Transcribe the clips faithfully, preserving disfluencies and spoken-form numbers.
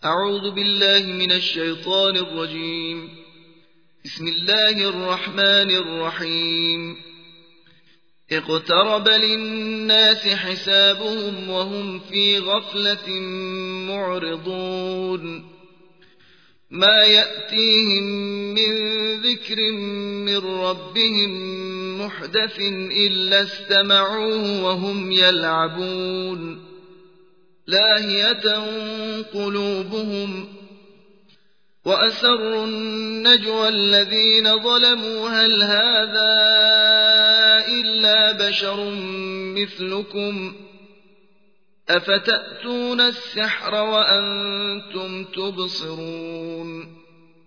أعوذ بالله من الشيطان الرجيم. بسم الله الرحمن الرحيم. اقترب للناس حسابهم وهم في غفلة معرضون. ما يأتيهم من ذكر من ربهم محدث إلا استمعوه وهم يلعبون. لاهية قلوبهم وأسروا النجوى الذين ظلموا هل هذا إلا بشر مثلكم أفتأتون السحر وأنتم تبصرون.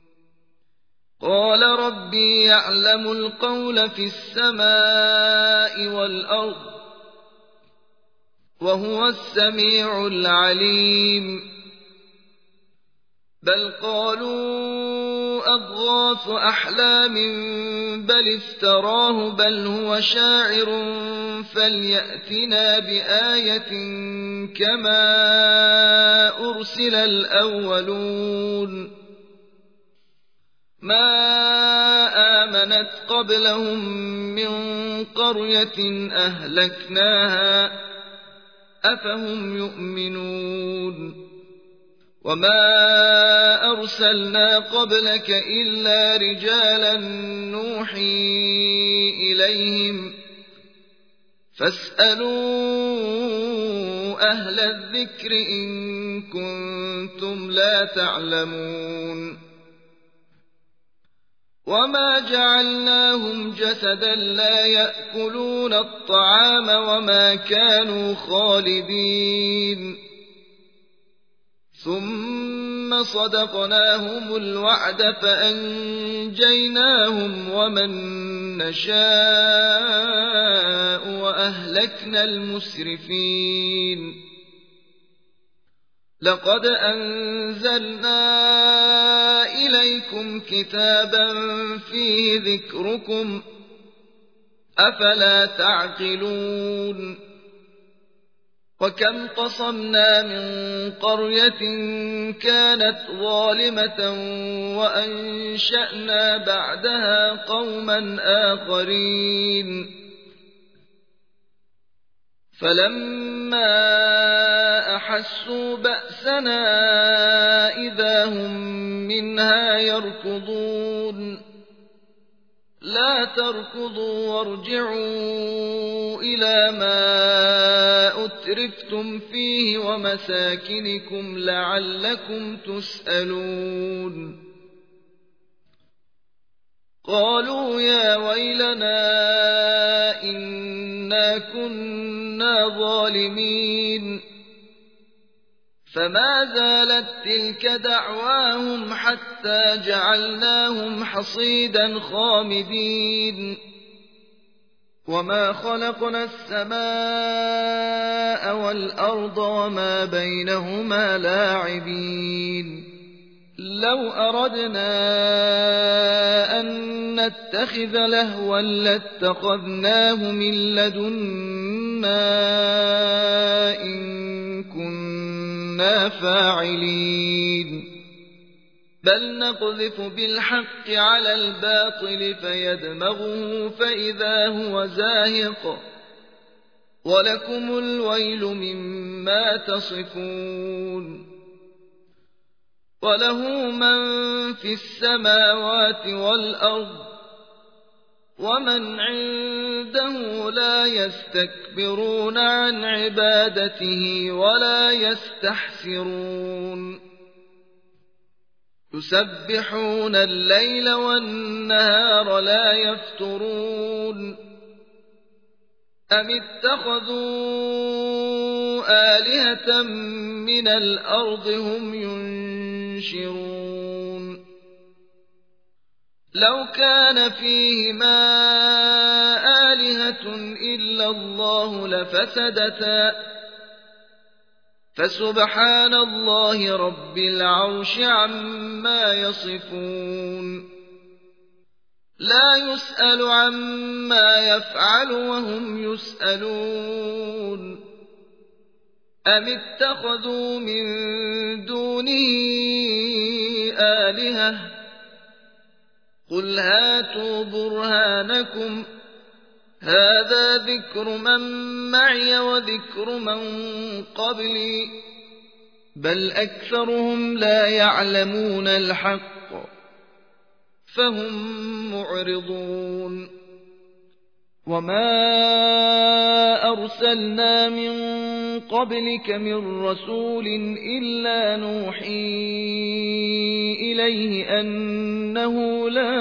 قال ربي يعلم القول في السماء والأرض وهو السميع العليم. بل قالوا أضغاث أحلام بل افتراه بل هو شاعر فليأتنا بآية كما أرسل الأولون. ما آمنت قبلهم من قرية أهلكناها أفهم يؤمنون. وما أرسلنا قبلك إلا رجالا نوحي إليهم فاسألوا أهل الذكر إن كنتم لا تعلمون. وما جعلناهم جسدا لا يأكلون الطعام وما كانوا خالدين. ثم صدقناهم الوعد فأنجيناهم ومن نشاء وأهلكنا المسرفين. لقد أنزلنا إليكم كتابا فيه ذكركم أفلا تعقلون. وكم قصمنا من قرية كانت ظالمة وأنشأنا بعدها قوما آخرين. فلما أحسوا بأسنا إذا هم منها يركضون. لا تركضوا وارجعوا إلى ما أترفتم فيه ومساكنكم لعلكم تسألون. قالوا يا ويلنا إنا كنا ظالمين. فما زالت تلك دعواهم حتى جعلناهم حصيدا خامدين. وما خلقنا السماء والأرض وما بينهما لاعبين. لو أردنا أن نتخذ لهوا لاتخذناه من لدنا إن كنا فاعلين. بل نقذف بالحق على الباطل فيدمغه فإذا هو زاهق ولكم الويل مما تصفون. وله من في السماوات والأرض ومن عنده لا يستكبرون عن عبادته ولا يستحسرون. يسبحون الليل والنهار لا يفترون. أم اتخذوا آلهة من الأرض هم ينشرون. لو كان فيهما آلهة إلا الله لفسدتا فسبحان الله رب العرش عما يصفون. لا يسأل عما يفعل وهم يسألون. أم اتخذوا من دونه آلهة قل هاتوا برهانكم هذا ذكر من معي وذكر من قبلي بل أكثرهم لا يعلمون الحق فهم معرضون وما أرسلنا من قبلك من رسول إلا نوحي إليه أنه لا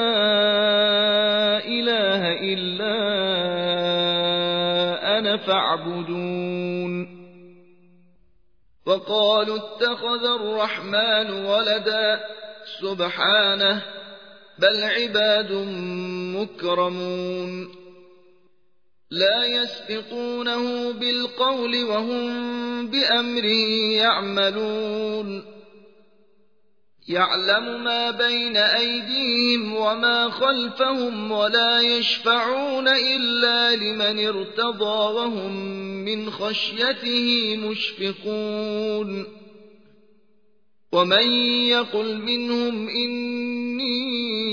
إله إلا أنا فاعبدون وقالوا اتخذ الرحمن ولدا سبحانه بل عباد مكرمون لا يسبقونه بالقول وهم بأمره يعملون يعلم ما بين أيديهم وما خلفهم ولا يشفعون إلا لمن ارتضى وهم من خشيته مشفقون ومن يقل منهم إني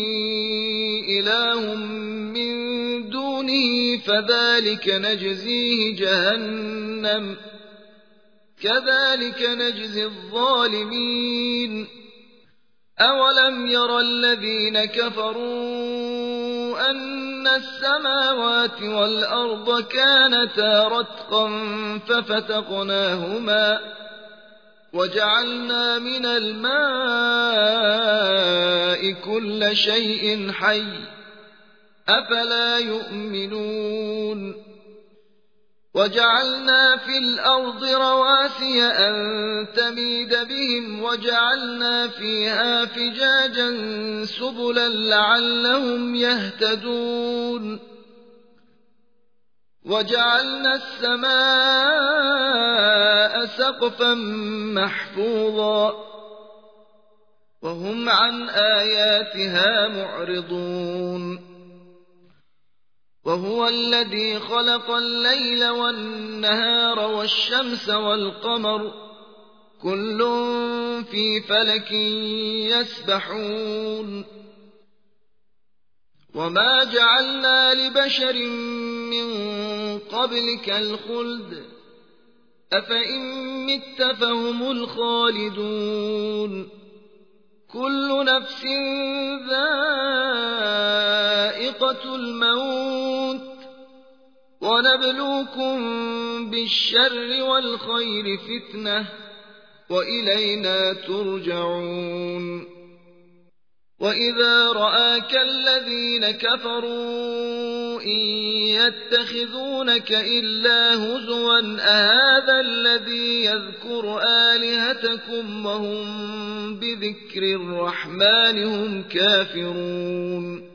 إله من دونه فذلك نجزيه جهنم كذلك نجزي الظالمين أولم ير الذين كفروا أن السماوات والأرض كانتا رتقا ففتقناهما وجعلنا من الماء كل شيء حي أفلا يؤمنون وجعلنا في الأرض رواسي أن تميد بهم وجعلنا فيها فجاجا سبلا لعلهم يهتدون وجعلنا السماء سقفا محفوظا وهم عن آياتها معرضون وهو الذي خلق الليل والنهار والشمس والقمر كل في فلك يسبحون وما جعلنا لبشر من قبلك الخلد أفإن مت فهم الخالدون كل نفس ذائقة الموت ونبلوكم بالشر والخير فتنة وإلينا ترجعون وإذا رآك الذين كفروا إن يتخذونك إلا هزوا أهذا الذي يذكر آلهتكم وهم بذكر الرحمن هم كافرون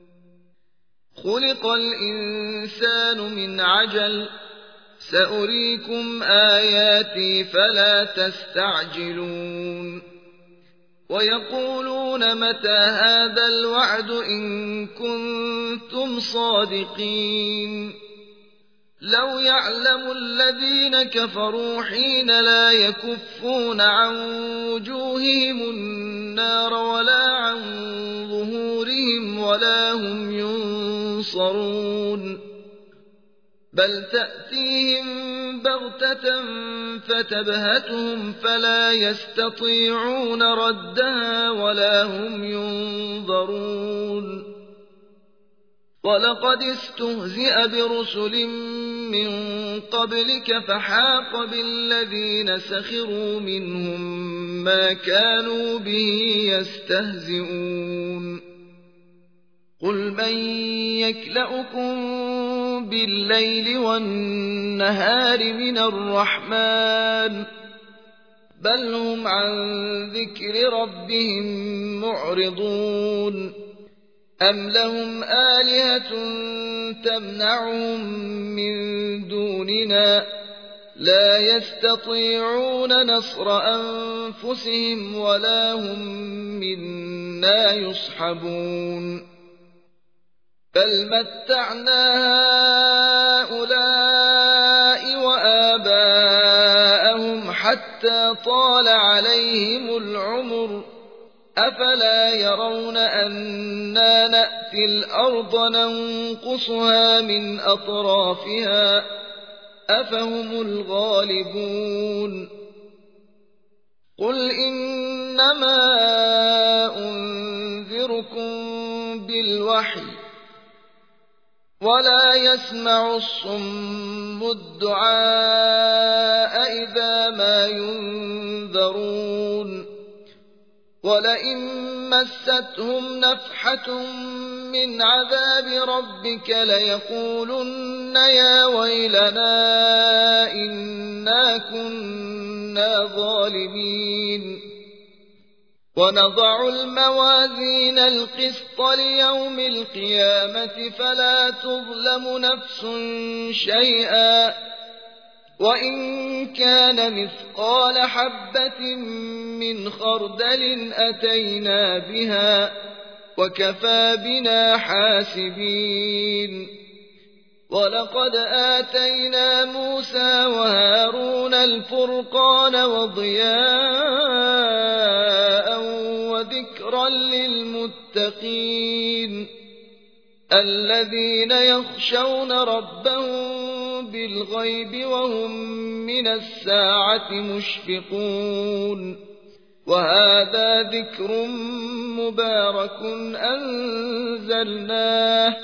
خلق الإنسان من عجل سأريكم آياتي فلا تستعجلون ويقولون متى هذا الوعد إن كنتم صادقين لو يعلم الذين كفروا حين لا يكفون عن وجوههم النار ولا عن ظهورهم ولا هم ينصرون بل تأتيهم بغتة فتبهتهم فلا يستطيعون ردها ولا هم ينظرون ولقد استهزئ برسل من قبلك فحاق بالذين سخروا منهم ما كانوا به يستهزئون قل من يكلؤكم بالليل والنهار من الرحمن بل هم عن ذكر ربهم معرضون أم لهم آلهة تمنعهم من دوننا لا يستطيعون نصر أنفسهم ولا هم منا يصحبون بل متعنا هؤلاء وآباءهم حتى طال عليهم العمر أفلا يرون أنا نأتي الأرض ننقصها من أطرافها أفهم الغالبون قل إنما أنذركم بالوحي ولا يسمع الصم الدعاء إذا ما ينذرون ولئن مستهم نفحة من عذاب ربك ليقولن يا ويلنا إنا كنا ظالمين ونضع الموازين القسط ليوم القيامة فلا تظلم نفس شيئا وإن كان مثقال حبة من خردل أتينا بها وكفى بنا حاسبين ولقد آتينا موسى وهارون الفرقان وضياء وذكرا للمتقين الذين يخشون ربهم بالغيب وهم من الساعة مشفقون وهذا ذكر مبارك أنزلناه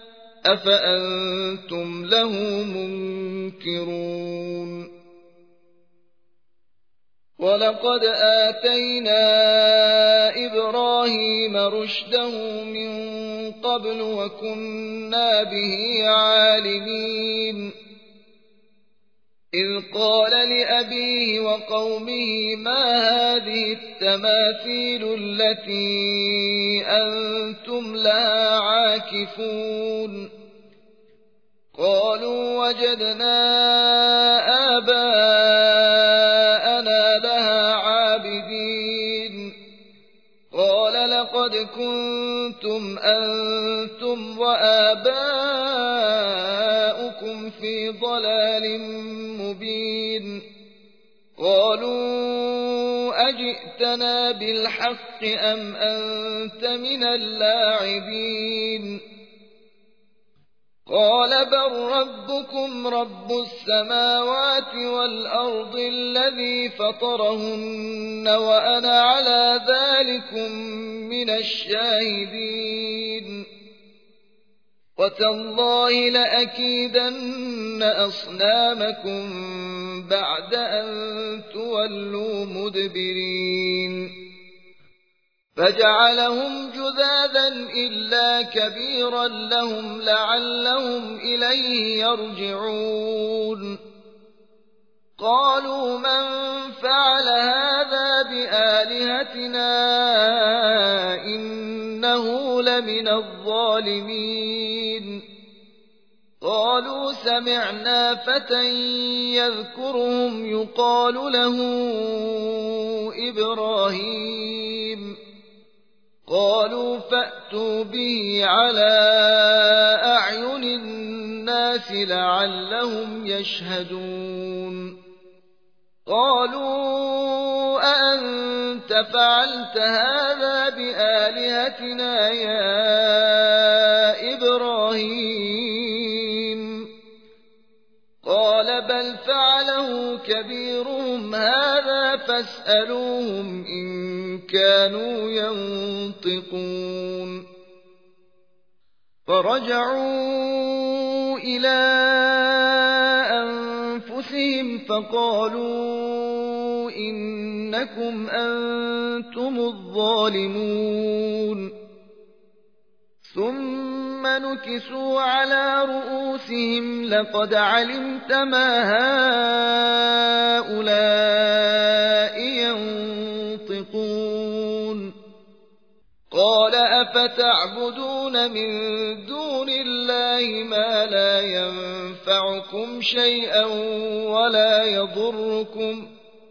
أفأنتم له منكرون ولقد آتينا إبراهيم رشده من قبل وكنا به عالمين إذ قال لأبيه وقومه ما هذه التماثيل التي أنتم لها عاكفون قالوا وجدنا آباءنا لها عابدين قال لقد كنتم أنتم وآباؤكم في ضلال مبين قالوا أجئتنا بالحق أم أنت من اللاعبين قال بل ربكم رب السماوات والأرض الذي فطرهن وأنا على ذلكم من الشاهدين وتالله لأكيدن أصنامكم بعد أن تولوا مدبرين فجعلهم جذاذا إلا كبيرا لهم لعلهم إليه يرجعون قالوا من فعل هذا بآلهتنا إنه لمن الظالمين قالوا سمعنا فتى يذكرهم يقال له إبراهيم قالوا فأتوا به على أعين الناس لعلهم يشهدون قالوا أأنت فعلت هذا بآلهتنا يا إبراهيم قال بل فعله كبيرهم هذا فاسألوهم إن كانوا ينطقون فرجعوا إلى أنفسهم فقالوا إنكم أنتم الظالمون ثم نكسوا على رؤوسهم لقد علمت ما هؤلاء ينطقون قال أفتعبدون من دون الله ما لا ينفعكم شيئا ولا يضركم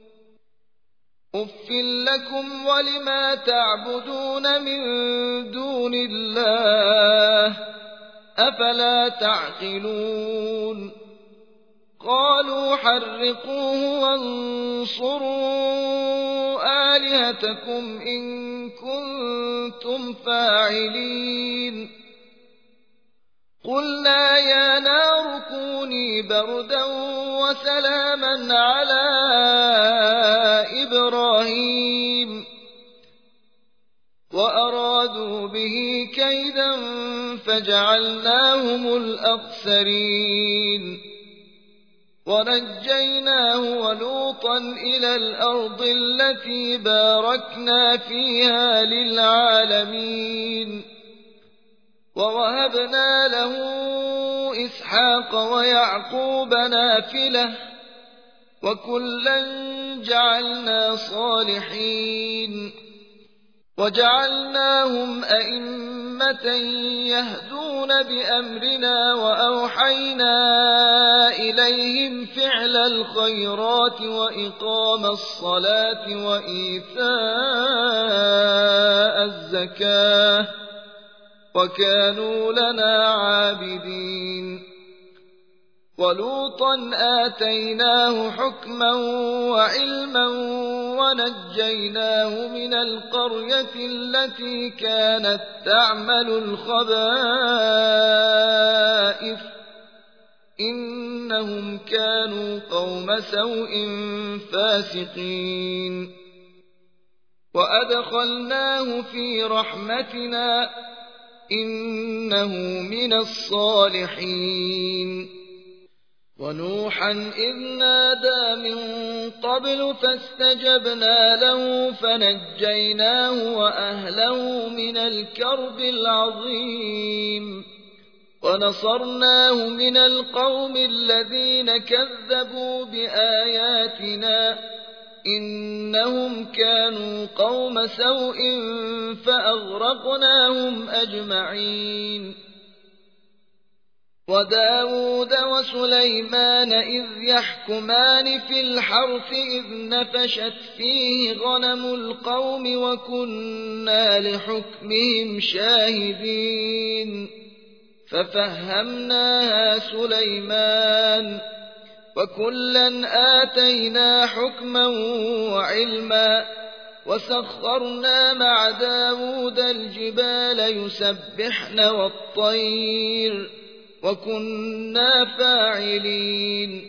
أف لكم ولما تعبدون من دون الله أفلا تعقلون قالوا حرقوه وانصروا آلهتكم إن كنتم فاعلين قلنا يا نار كوني بردا وسلاما على إبراهيم وأرادوا به كيدا فجعلناهم الأخسرين ونجيناه ولوطا إلى الأرض التي باركنا فيها للعالمين ووهبنا له إسحاق ويعقوب نافلة وكلا جعلنا صالحين وجعلناهم أئمة يهدون بأمرنا وأوحينا إليهم فعل الخيرات وإقام الصلاة وإيتاء الزكاة وكانوا لنا عابدين ولوطا آتيناه حكما وعلما ونجيناه من القرية التي كانت تعمل الخبائث إنهم كانوا قوم سوء فاسقين وأدخلناه في رحمتنا إنه من الصالحين ونوحا إذ نادى من قبل فاستجبنا له فنجيناه وأهله من الكرب العظيم ونصرناه من القوم الذين كذبوا بآياتنا إنهم كانوا قوم سوء فأغرقناهم أجمعين وداود وسليمان إذ يحكمان في الحرث إذ نفشت فيه غنم القوم وكنا لحكمهم شاهدين ففهمناها سليمان وكلا آتينا حكما وعلما وسخرنا مع داود الجبال يسبحن والطير وكنا فاعلين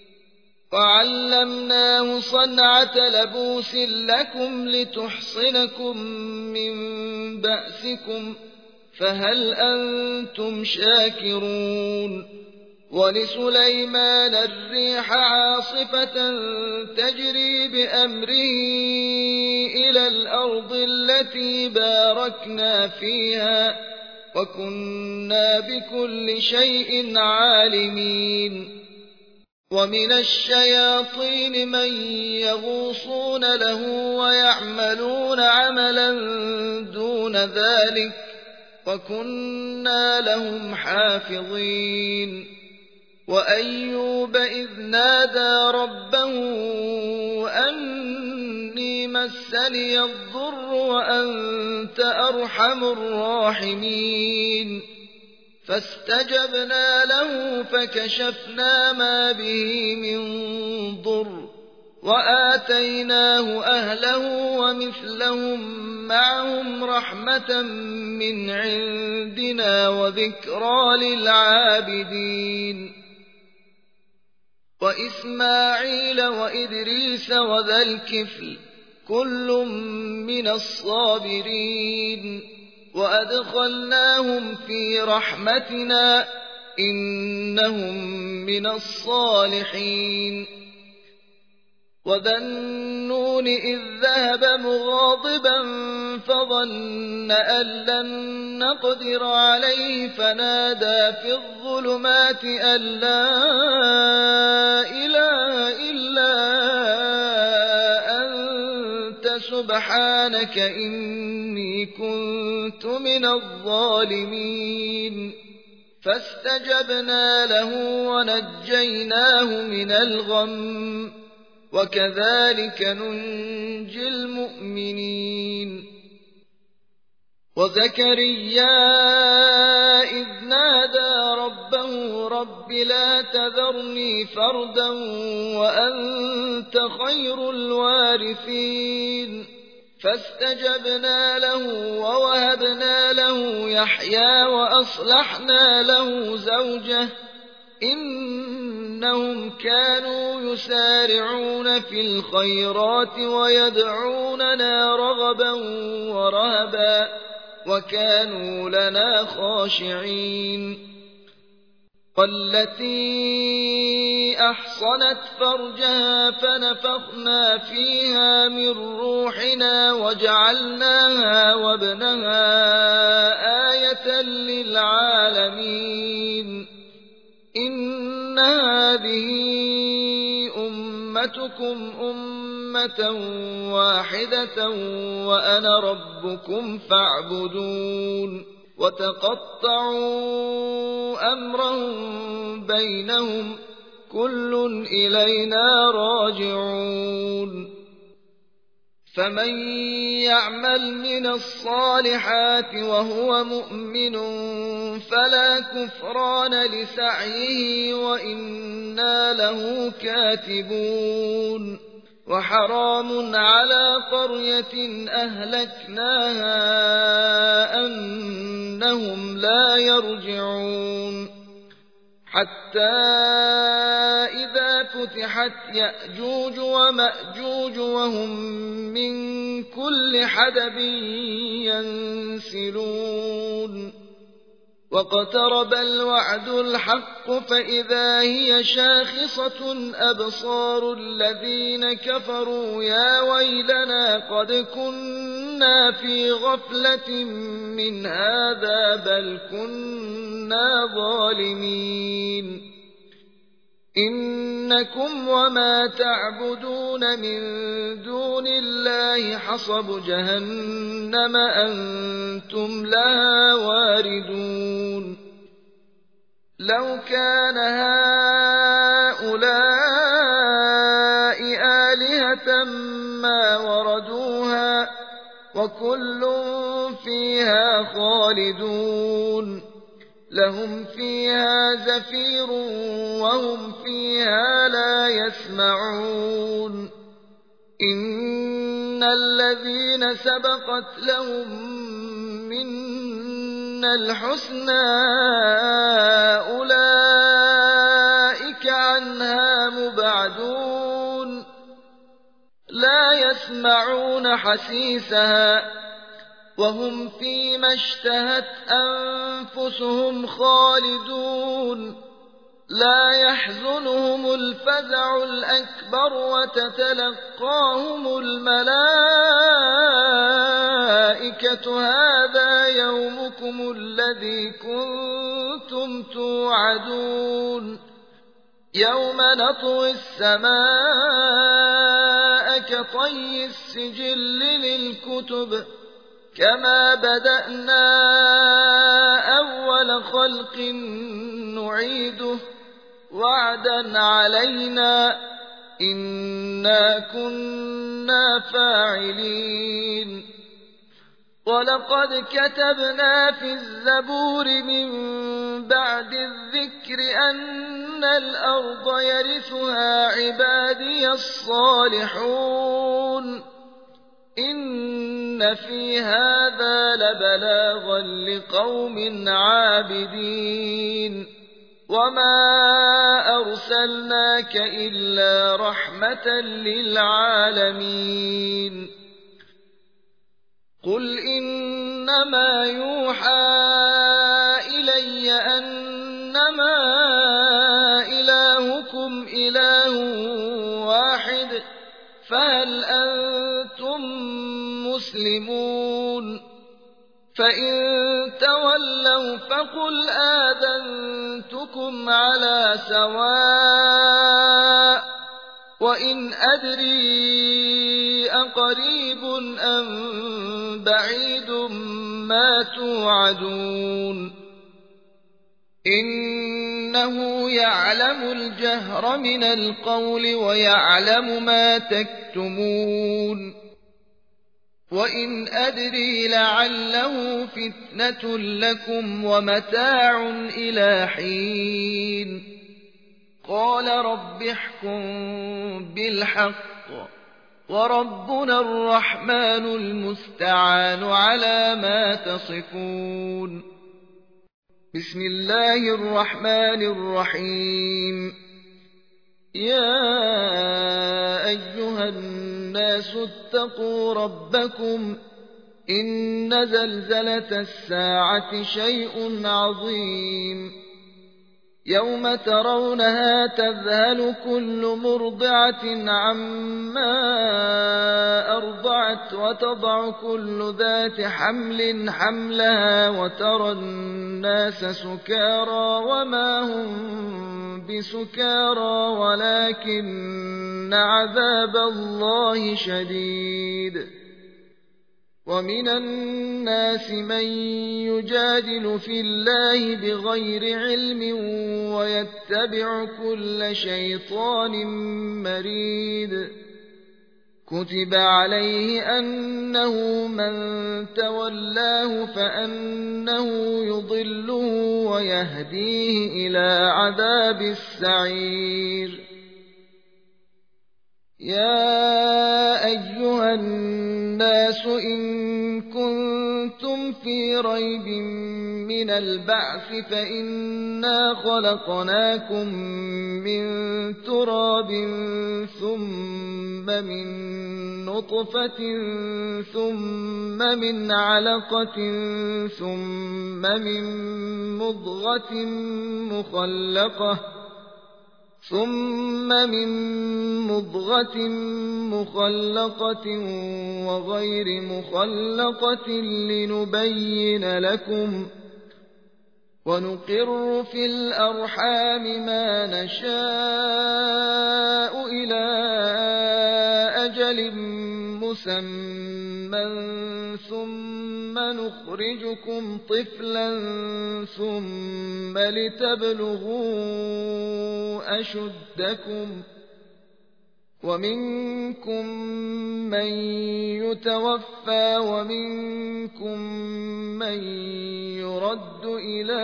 وعلمناه صنعة لبوس لكم لتحصنكم من بأسكم فهل أنتم شاكرون ولسليمان الريح عاصفة تجري بأمره إلى الأرض التي باركنا فيها وكنا بكل شيء عالمين ومن الشياطين من يغوصون له ويعملون عملا دون ذلك وكنا لهم حافظين وأيوب إذ نادى ربه أني مسني الضر وأنت أرحم الراحمين فاستجبنا له فكشفنا ما به من ضر وآتيناه أهله ومثلهم معهم رحمة من عندنا وذكرى للعابدين وإسماعيل وإدريس وذا الكفل كل من الصابرين وأدخلناهم في رحمتنا إنهم من الصالحين وذا النون إذ ذهب مغاضبا فظن أن لن نقدر عليه فنادى في الظلمات أن لا إله إلا أنت سبحانك إني كنت من الظالمين فاستجبنا له ونجيناه من الغم وكذلك ننجي المؤمنين وزكريا إذ نادى ربه رب لا تذرني فردا وأنت خير الوارثين فاستجبنا له ووهبنا له يحيى وأصلحنا له زوجه إنهم كانوا يسارعون في الخيرات ويدعوننا رغبا ورهبا وكانوا لنا خاشعين والتي أحصنت فرجها فنفخنا فيها من روحنا وجعلناها وابنها آية للعالمين إن هذه أمتكم أمة واحدة وأنا ربكم فاعبدون وتقطعوا أمرهم بينهم كل إلينا راجعون فمن يعمل من الصالحات وهو مؤمن فلا كفران لسعيه وإنا له كاتبون وحرام على قرية أهلكناها أنهم لا يرجعون حتى إذا فتحت يأجوج ومأجوج وهم من كل حدب ينسلون واقترب الوعد الحق فإذا هي شاخصة أبصار الذين كفروا يا ويلنا قد كنا في غفلة من هذا بل كنا ظالمين إنكم وما تعبدون من دون الله حصب جهنم أنتم لها واردون لو كان هؤلاء آلهة ما وردوها وكل فيها خالدون لهم فيها زفير وهم فيها لا يسمعون إن الذين سبقت لهم منا الحسنى أولئك عنها مبعدون لا يسمعون حسيسها وهم فيما اشتهت أنفسهم خالدون لا يحزنهم الفزع الأكبر وتتلقاهم الملائكة هذا يومكم الذي كنتم توعدون يوم نطوي السماء كطي السجل للكتب كما بدأنا أول خلق نعيده وعدا علينا إنا كنا فاعلين ولقد كتبنا في الزبور من بعد الذكر أن الأرض يرثها عبادي الصالحون إن في هذا لبلاغا لقوم عابدين وما أرسلناك إلا رحمة للعالمين قل إنما يوحى إلي أنما إلهكم إله واحد فهل أنتم مسلمون فإن تولوا فقل آذنتكم على سواء وإن أدري أقريب أم بعيد ما توعدون إنه يعلم الجهر من القول ويعلم ما تكتمون وإن أدري لعله فتنة لكم ومتاع إلى حين قال رب احكم بالحق وربنا الرحمن المستعان على ما تصفون. بسم الله الرحمن الرحيم. يا أيها الناس اتقوا ربكم إن زلزلة الساعة شيء عظيم يوم ترونها تذهل كل مرضعة عما أرضعت وتضع كل ذات حمل حملها وترى الناس سكارى وما هم بسكارى ولكن عذاب الله شديد. ومن الناس من يجادل في الله بغير علم ويتبع كل شيطان مريد. كتب عليه أنه من تولاه فأنه يضله ويهديه إلى عذاب السعير. يا أيها الناس إن كنتم في ريب من البعث فإنا خلقناكم من تراب ثم من نطفة ثم من علقة ثم من مضغة مخلقة ثم من مضغة مخلقة وغير مخلقة لنبين لكم ونقر في الأرحام ما نشاء إلى أجل مسمى ثم نخرجكم طفلا ثم لتبلغوا أشدكم ومنكم من يتوفى ومنكم من يرد إلى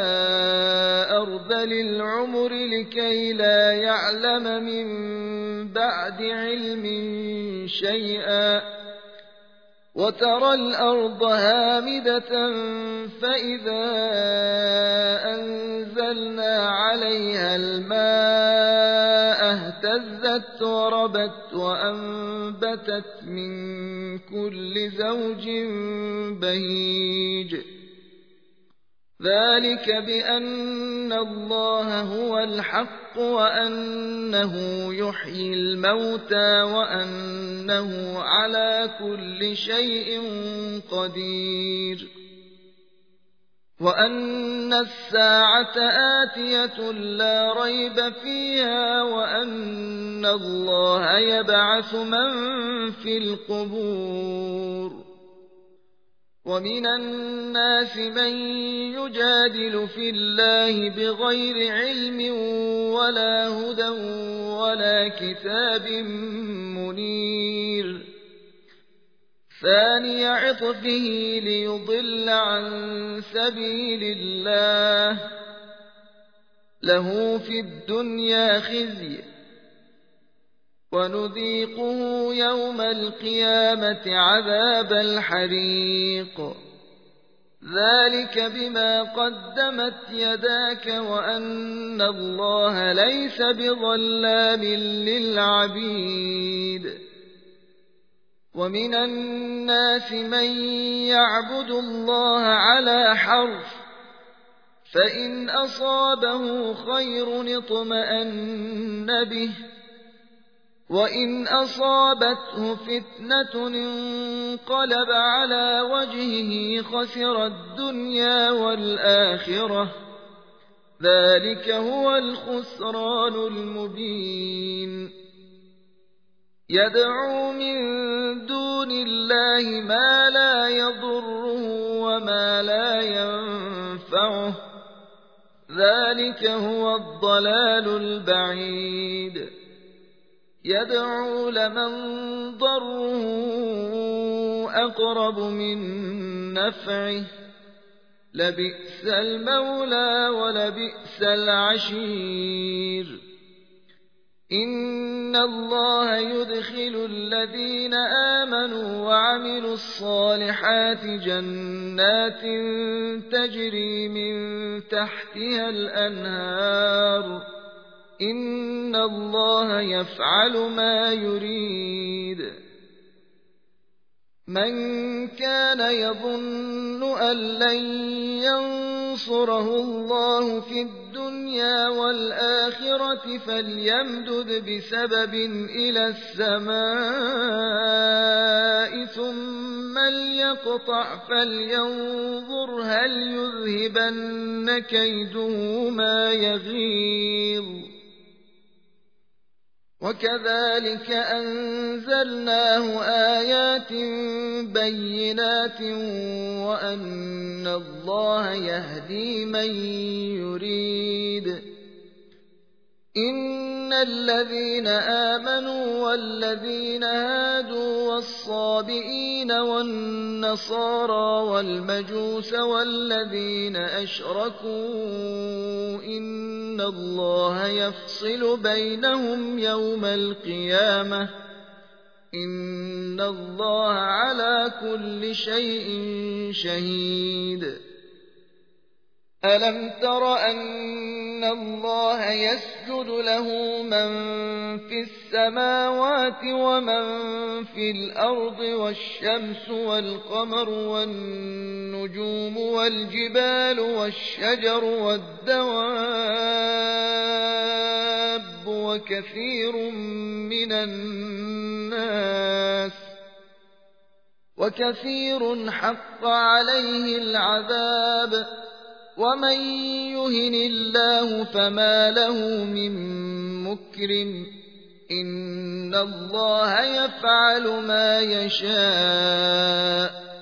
أرذل العمر لكي لا يعلم من بعد علم شيئا. وترى الأرض هامدة فإذا أنزلنا عليها الماء اهتزت وربت وأنبتت من كل زوج بهيج. ذلك بأن الله هو الحق وأنه يحيي الموتى وأنه على كل شيء قدير وأن الساعة آتية لا ريب فيها وأن الله يبعث من في القبور. ومن الناس من يجادل في الله بغير علم ولا هدى ولا كتاب منير. ثاني عطفه ليضل عن سبيل الله له في الدنيا خزي ونذيقه يوم القيامة عذاب الحريق. ذلك بما قدمت يداك وأن الله ليس بظلام للعبيد. ومن الناس من يعبد الله على حرف فإن أصابه خير اطمأن به وإن أصابته فتنة انقلب على وجهه خسر الدنيا والآخرة. ذلك هو الخسران المبين. يدعو من دون الله ما لا يضره وما لا ينفعه. ذلك هو الضلال البعيد. يدعو لمن ضره أقرب من نفعه لبئس المولى ولبئس العشير. إن الله يدخل الذين آمنوا وعملوا الصالحات جنات تجري من تحتها الأنهار إن الله يفعل ما يريد. من كان يظن أن لن ينصره الله في الدنيا والآخرة فليمدد بسبب إلى السماء ثم ليقطع فلينظر هل يذهبن كيده ما يغيظ. وكذلك أنزلناه آيات بينات وأن الله يهدي من يريد. إن الذين آمنوا والذين هادوا والصابئين والنصارى والمجوس والذين أشركوا إن الله يفصل بينهم يوم القيامة إن الله على كل شيء شهيد. ألم تر أن الله يسجد له من في السماوات ومن في الأرض والشمس والقمر والنجوم والجبال والشجر والدواب وكثير من الناس وكثير حق عليه العذاب ومن يهن الله فما له من مكرم إن الله يفعل ما يشاء.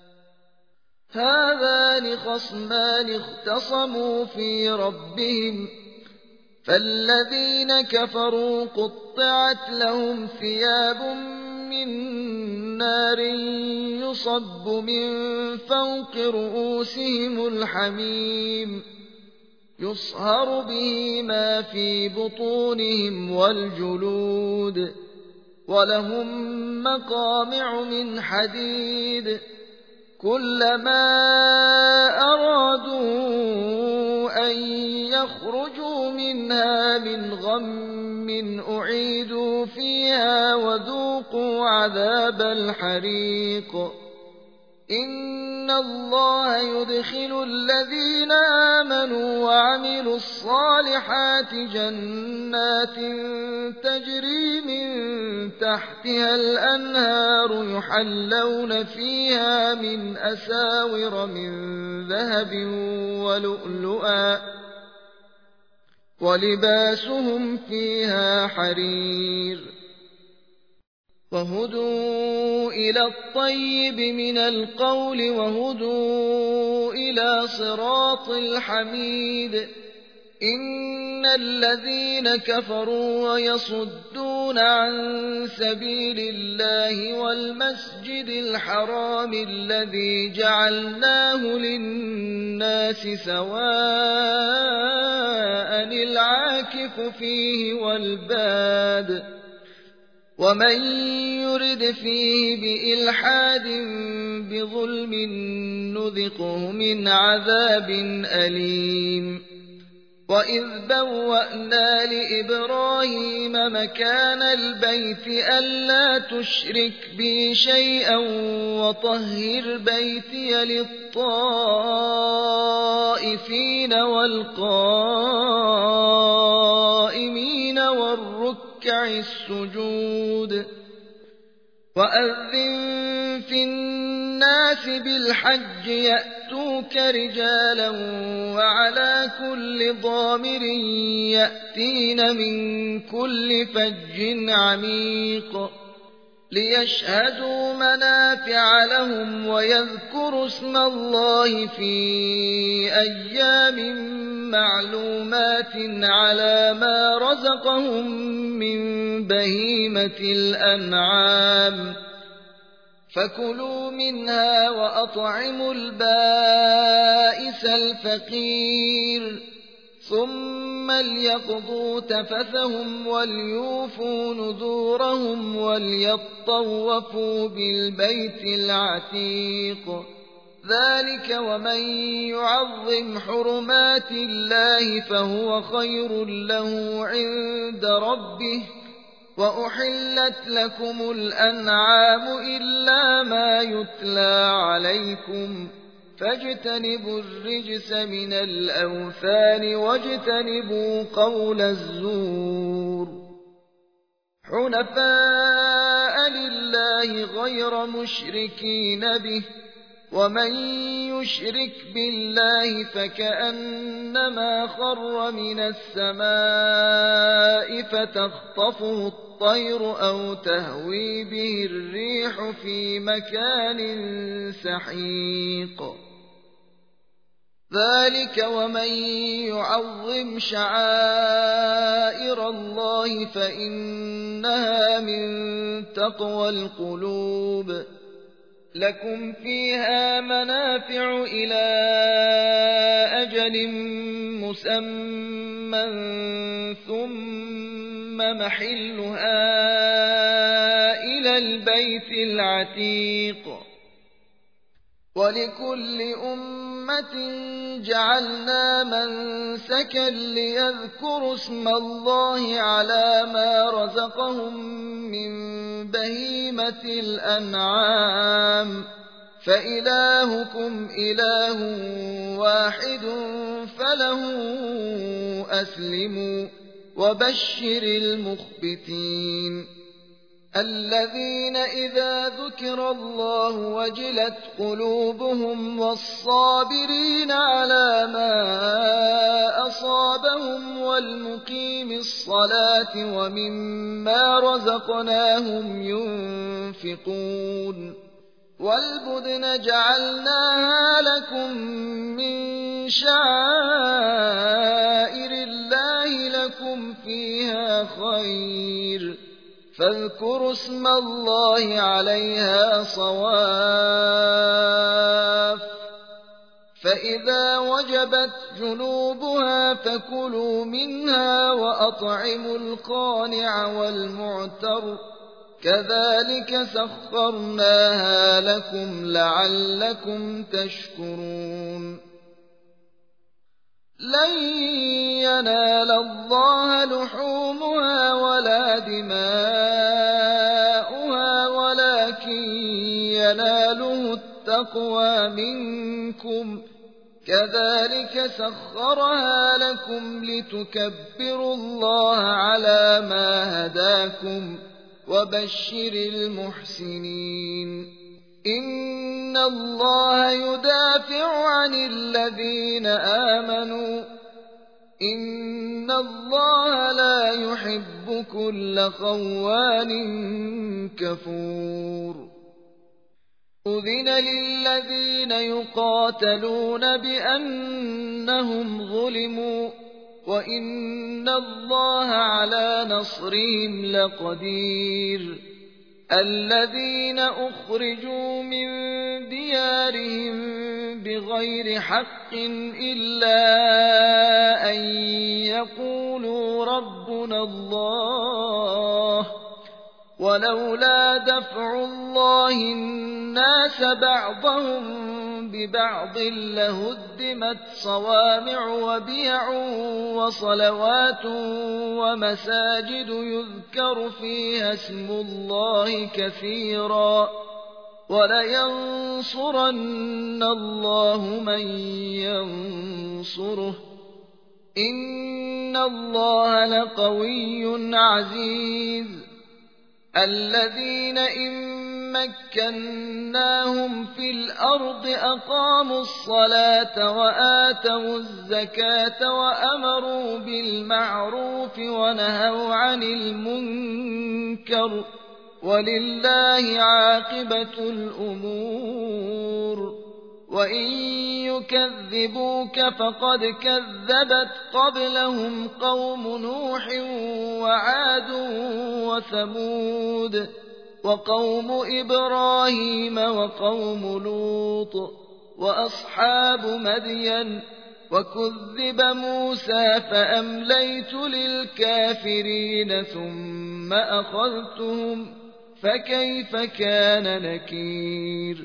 هذان خصمان اختصموا في ربهم فالذين كفروا قطعت لهم ثياب من نار يصب من فوق رؤوسهم الحميم يصهر به ما في بطونهم والجلود ولهم مقامع من حديد كلما أرادوا أن يخرجوا منها من غم أعيدوا فيها وذوقوا عذاب الحريق. إن الله يدخل الذين آمنوا وعملوا الصالحات جنات تجري من تحتها الأنهار يحلون فيها من أساور من ذهب ولؤلؤا ولباسهم فيها حرير. وهدوا إلى الطيب من القول وهدوا إلى صراط الحميد. إن الذين كفروا ويصدون عن سبيل الله والمسجد الحرام الذي جعلناه للناس سواء العاكف فيه والباد ومن يرد فيه بإلحاد بظلم نذقه من عذاب أليم. وإذ بوأنا لإبراهيم مكان البيت ألا تشرك بي شيئا وطهر بيتي للطائفين والقائمين والركع السجود. وأذن في الناس بالحج يأتوك رجالا وعلى كل ضامر يأتين من كل فج عميق ليشهدوا منافع لهم ويذكروا اسم الله في أيام معلومات على ما رزقهم من بهيمة الأنعام فكلوا منها وأطعموا البائس الفقير ثم ليقضوا تفثهم وليوفوا نذورهم وليطوفوا بالبيت العتيق. ذلك ومن يعظم حرمات الله فهو خير له عند ربه. وأحلت لكم الأنعام إلا ما يتلى عليكم فاجتنبوا الرجس من الأوثان واجتنبوا قول الزور. حنفاء لله غير مشركين به ومن يشرك بالله فكأنما خر من السماء فتخطفه الطير أو تهوي به الريح في مكان سحيق. ذلك ومن يعظم شعائر الله فإنها من تقوى القلوب. لكم فيها منافع إلى أجل مسمى ثم محلها إلى البيت العتيق. ولكل أمة جعلنا منسكا ليذكروا اسم الله على ما رزقهم من بهيمة الأنعام فإلهكم إله واحد فله أسلموا وبشر المخبتين الذين إذا ذكر الله وجلت قلوبهم والصابرين على ما أصابهم والمقيم الصلاة ومما رزقناهم ينفقون. والبدن جعلناها لكم من شعائر الله لكم فيها خير فاذكروا اسم الله عليها صواف. فإذا وجبت جنوبها فكلوا منها وأطعموا القانع والمعتر كذلك سخرناها لكم لعلكم تشكرون. لن ينال الله لحومها ولا دماؤها ولكن يناله التقوى منكم كذلك سخرها لكم لتكبروا الله على ما هداكم وبشر المحسنين. إن الله يدافع عن الذين آمنوا إن الله لا يحب كل خوان كفور. أذن للذين يقاتلون بأنهم ظلموا وإن الله على نصرهم لقدير. الذين أخرجوا من ديارهم بغير حق إلا أن يقولوا ربنا الله ولولا دفع الله الناس بعضهم ببعض لهدمت صوامع وبيع وصلوات ومساجد يذكر فيها اسم الله كثيرا ولينصرن الله من ينصره إن الله لقوي عزيز. الذين إن مكناهم في الأرض أقاموا الصلاة وآتوا الزكاة وأمروا بالمعروف ونهوا عن المنكر ولله عاقبة الأمور. وإن يكذبوك فقد كذبت قبلهم قوم نوح وعاد وثمود وقوم إبراهيم وقوم لوط وأصحاب مدين وكذب موسى فأمليت للكافرين ثم أخذتهم فكيف كان نكير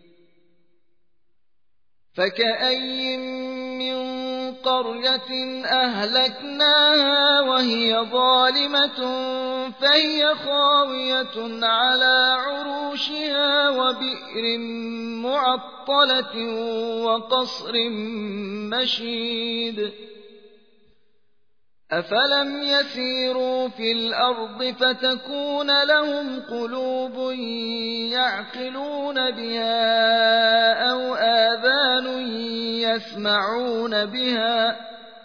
فكأي من قرية أهلكناها وهي ظالمة فهي خاوية على عروشها وبئر معطلة وقصر مشيد أفلم يسيروا في الأرض فتكون لهم قلوب يعقلون بها أو آذان يسمعون بها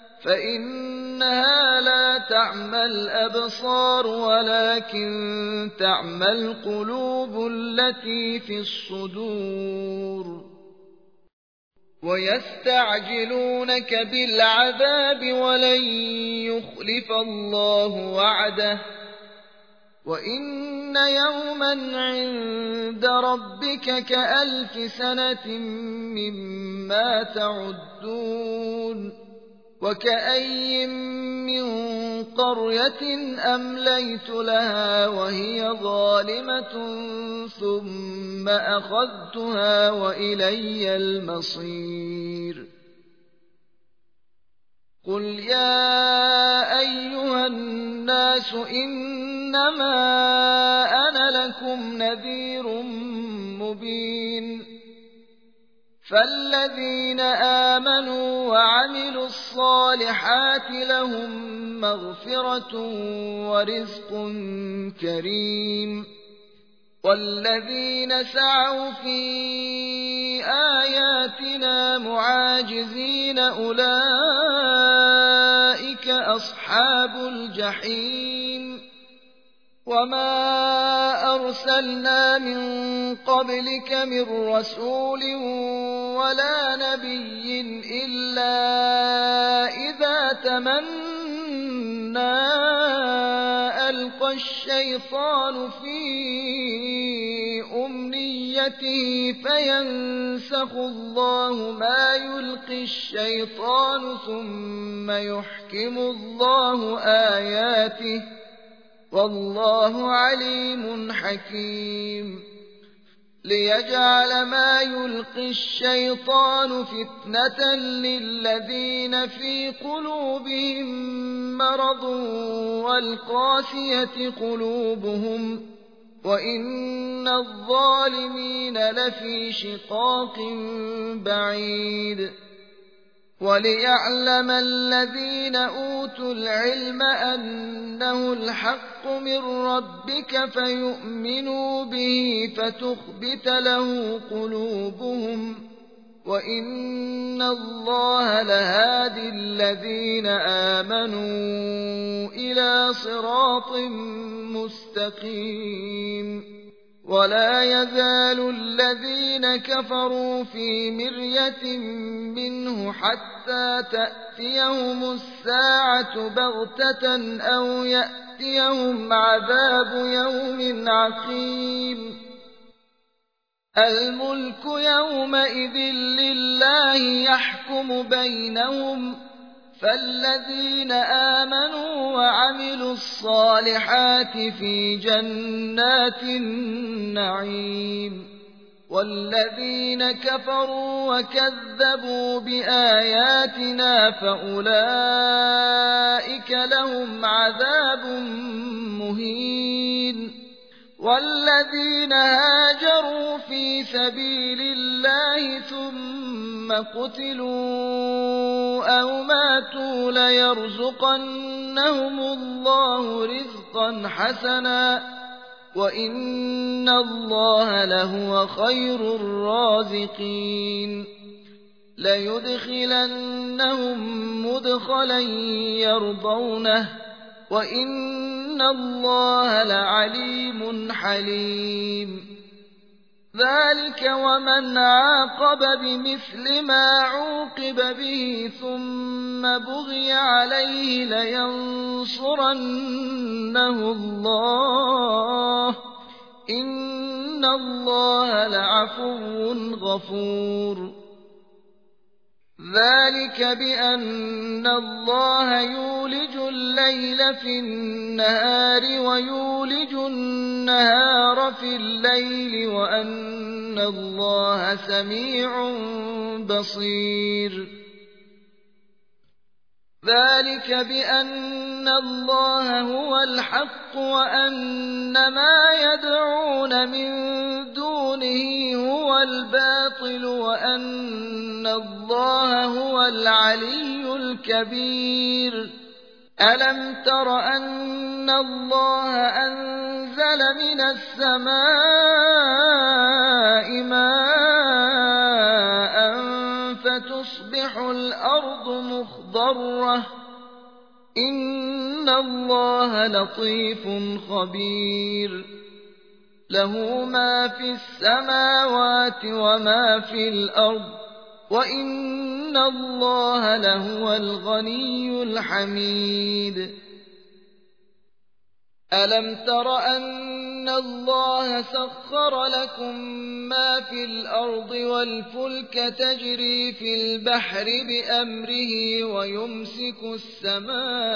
فإنها لا تعمى الأبصار ولكن تعمى القلوب التي في الصدور ويستعجلونك بالعذاب ولن يخلف الله وعده وإن يوما عند ربك كألف سنة مما تعدون وكأي من قرية أمليت لها وهي ظالمة ثم أخذتها وإلي المصير قل يا أيها الناس إنما أنا لكم نذير مبين فالذين آمنوا وعملوا الصالحات لهم مغفرة ورزق كريم والذين سعوا في آياتنا معاجزين أولئك أصحاب الجحيم وما أرسلنا من قبلك من رسول ولا نبي إلا إذا تمنى ألقى الشيطان في أمنيته فينسخ الله ما يلقي الشيطان ثم يحكم الله آياته والله عليم حكيم ليجعل ما يلقي الشيطان فتنة للذين في قلوبهم مرض والقاسية قلوبهم وإن الظالمين لفي شقاق بعيد وليعلم الذين أوتوا العلم أنه الحق من ربك فيؤمنوا به فتخبت له قلوبهم وإن الله لهادي الذين آمنوا إلى صراط مستقيم ولا يزال الذين كفروا في مرية منه حتى تأتيهم الساعة بغتة أو يأتيهم عذاب يوم عقيم الملك يومئذ لله يحكم بينهم فالذين آمنوا وعملوا الصالحات في جنات النعيم والذين كفروا وكذبوا بآياتنا فأولئك لهم عذاب مهين والذين هاجروا في سبيل الله ثم قتلوا أو ماتوا ليرزقنهم الله رزقا حسنا وإن الله لهو خير الرازقين ليدخلنهم مدخلا يرضونه وإن الله لعليم حليم ذلك ومن عاقب بمثل ما عوقب به ثم بغي عليه لينصرنه الله إن الله لعفو غفور ذلك بأن الله يولج الليل في النهار ويولج النهار في الليل وأن الله سميع بصير ذلك بأن الله هو الحق وأن ما يدعون من دونه هو الباطل وأن الله هو العلي الكبير ألم تر أن الله أنزل من السماء ماء فتصبح الأرض مخضرة إن الله لطيف خبير له ما في السماوات وما في الأرض وإن الله لهو الغني الحميد ألم تر أن الله سخر لكم ما في الأرض والفلك تجري في البحر بأمره ويمسك السماء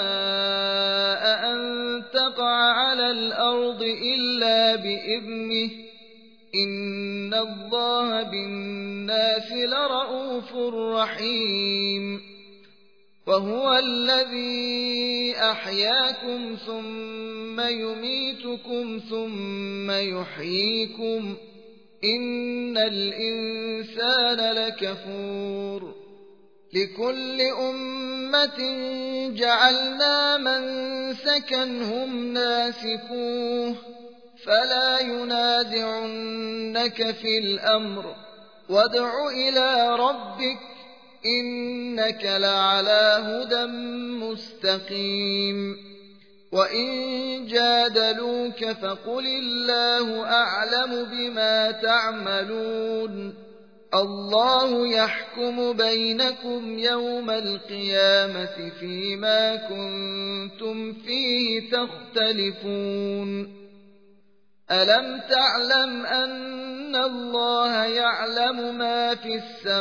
أن تقع على الأرض إلا بإذنه إن الله بالناس لرءوف رحيم وهو الذي أحياكم ثم يميتكم ثم يحييكم إن الإنسان لكفور لكل أمة جعلنا منسكا هم ناسكوه فلا ينازعنك في الأمر وادع إلى ربك إنك لعلى هدى مستقيم وإن جادلوك فقل الله أعلم بما تعملون الله يحكم بينكم يوم القيامة فيما كنتم فيه تختلفون ألم تعلم أن الله يعلم ما في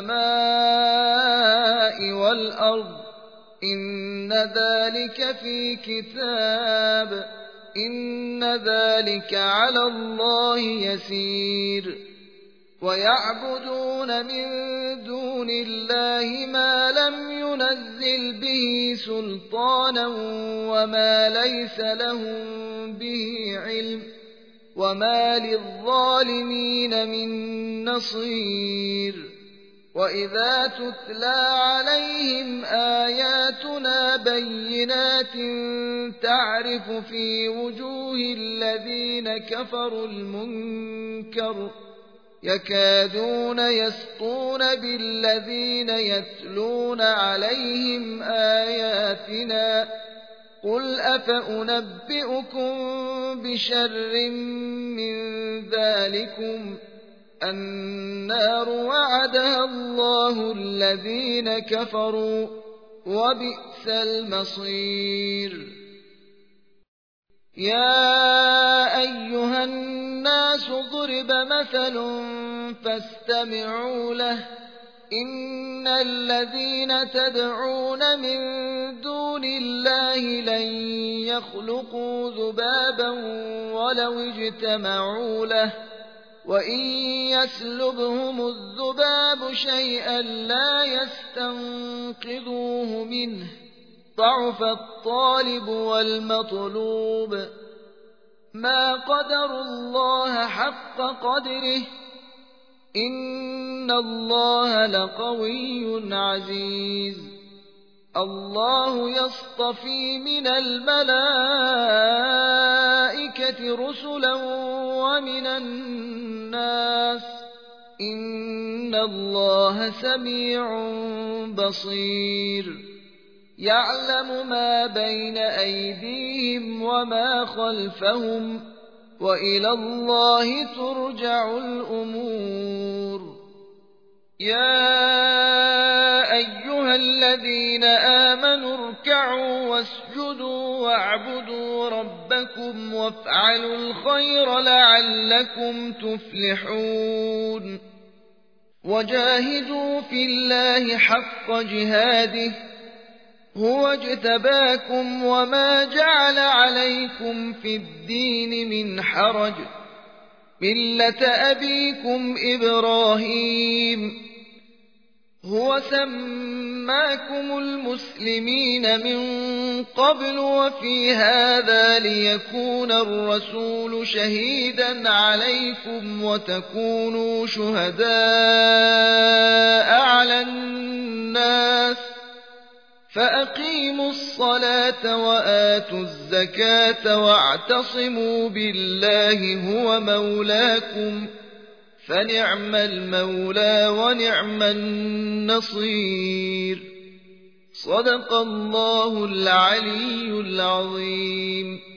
السماء والأرض إن ذلك في كتاب إن ذلك على الله يسير ويعبدون من دون الله ما لم ينزل به سلطانا وما ليس لهم به علم وما للظالمين من نصير وإذا تتلى عليهم آياتنا بينات تعرف في وجوه الذين كفروا المنكر يكادون يسطون بالذين يتلون عليهم آياتنا قل أفأنبئكم بشر من ذلكم النار وعدها الله الذين كفروا وبئس المصير يا أيها الناس ضرب مثل فاستمعوا له إن الذين تدعون من دون الله لن يخلقوا ذبابا ولو اجتمعوا له وإن يسلبهم الذباب شيئا لا يستنقذوه منه ضعف الطالب والمطلوب ما قدروا الله حق قدره إن الله لقوي عزيز الله يصطفي من الملائكة رسلا ومن الناس إن الله سميع بصير يعلم ما بين أيديهم وما خلفهم وإلى الله ترجع الأمور يا أيها الذين آمنوا اركعوا واسجدوا واعبدوا ربكم وافعلوا الخير لعلكم تفلحون وجاهدوا في الله حق جهاده هو اجتباكم وما جعل عليكم في الدين من حرج ملة أبيكم إبراهيم هو سماكم المسلمين من قبل وفي هذا ليكون الرسول شهيدا عليكم وتكونوا شهداء على الناس فأقيموا الصلاة وآتوا الزكاة واعتصموا بالله هو مولاكم فنعم المولى ونعم النصير صدق الله العلي العظيم.